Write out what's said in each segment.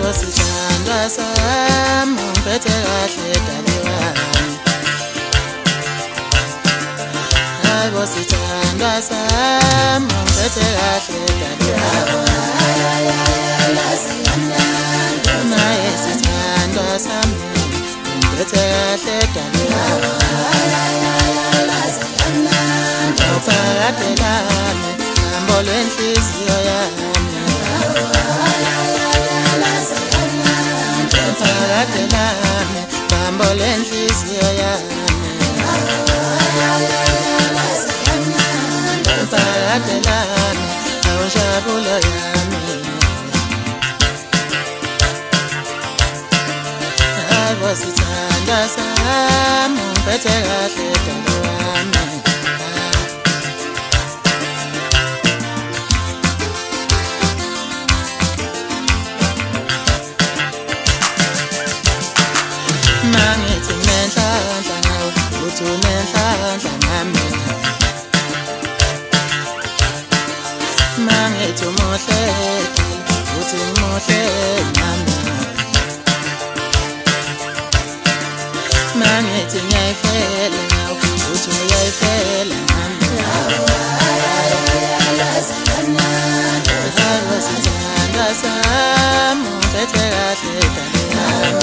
Sithandwa sami ungiphethe kahle dali wami. Hayibo sithandwa sami ungiphethe kahle dali wami. Naye sithandwa sami ungiphethe kahle dali wami. Uphakade lami hambo lwenhliziyo yami. Uphakade lami hambo lwenhliziyo yami. Uphakade lami awunjabulo yami. Hayibo sithandwa sami ungiphethe kahle dali wami. Mangithi nenhlanhla nawe uthi unenhlanhla nami. Mangithi umuhle uthi umuhle nami. Mangithi ngiyayifela nawe uthi uyayifela nami. Hayibo sithandwa sami ungiphethe kahle dali wami.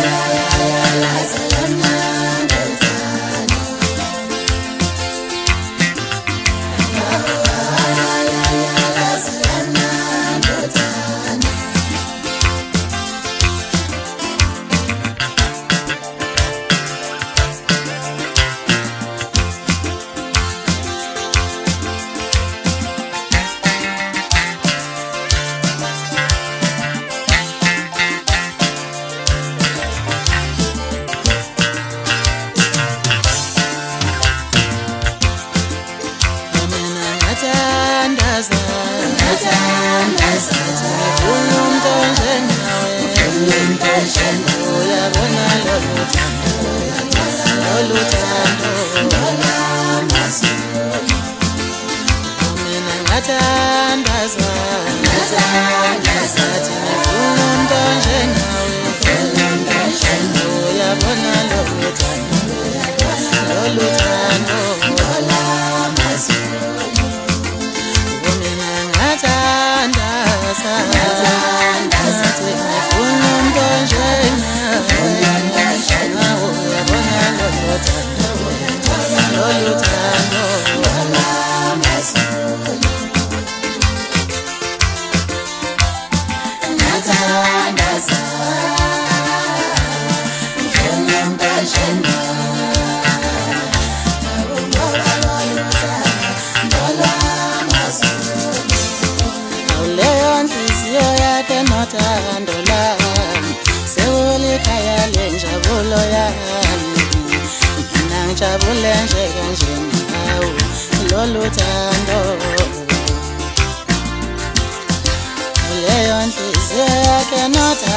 Ngijabule nje kanje nawe lolu thando. Leyo nhliziyo yakhe nothando.